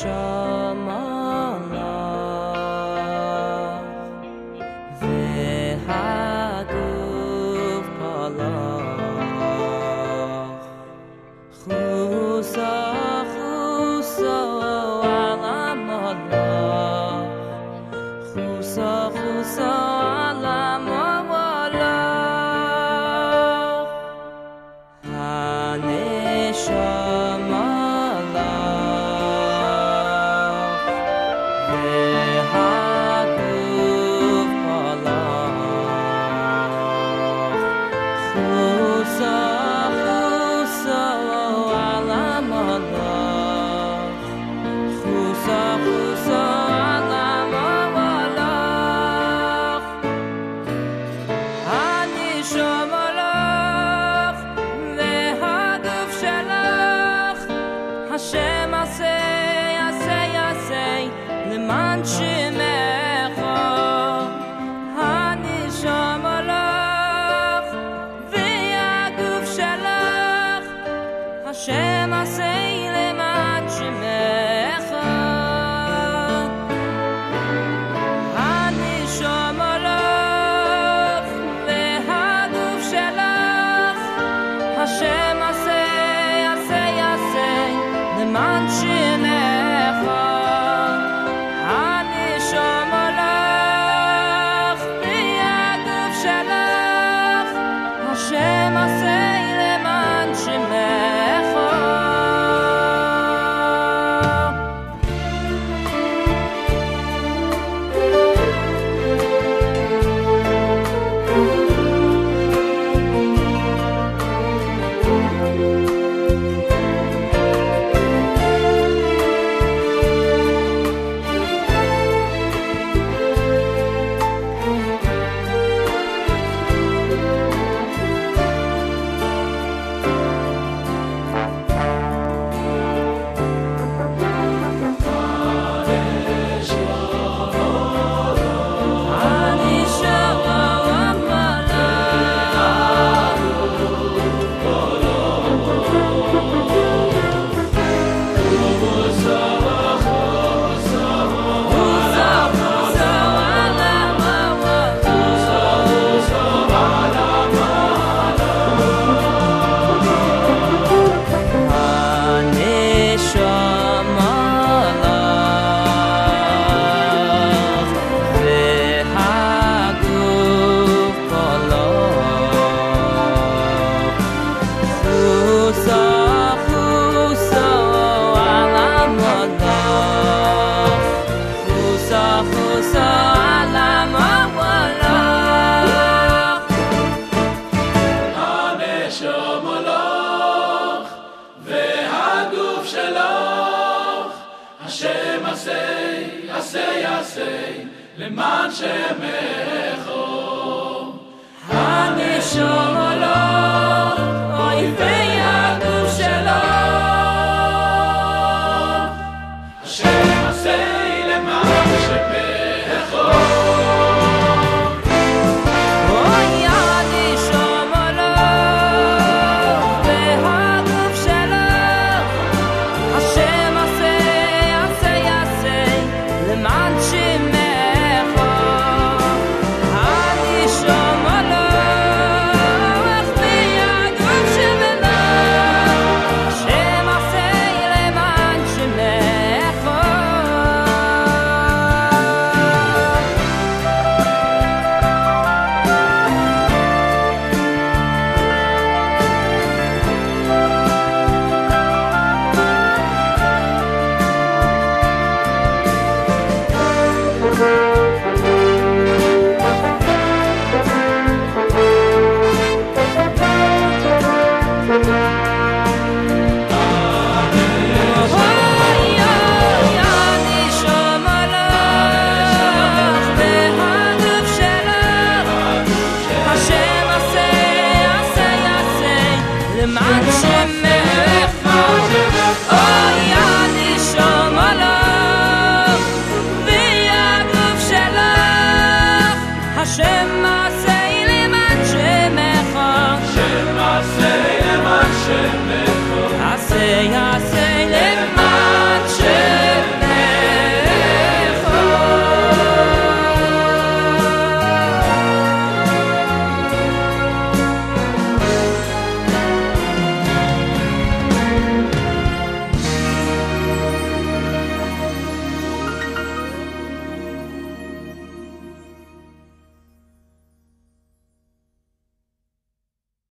הנשמה לך והגוף פלח חוסה חוסה על המלך חוסה חוסה על המלך הנשמה Hashem asay, asay, asay, leman shemecha hanishama lach ve'aguf shalach Hashem asay, leman shemecha hanishama lach ve'aguf shalach Hashem asay, asay, asay למען שמך הנשמה לך והגוף שלך השם עשה למען שמך למען שמך הנשמה לך אויבי הגוף שלך השם עשה למען שמך אוי הנשמה לך והגוף שלך השם עשה למען שמך למען שמך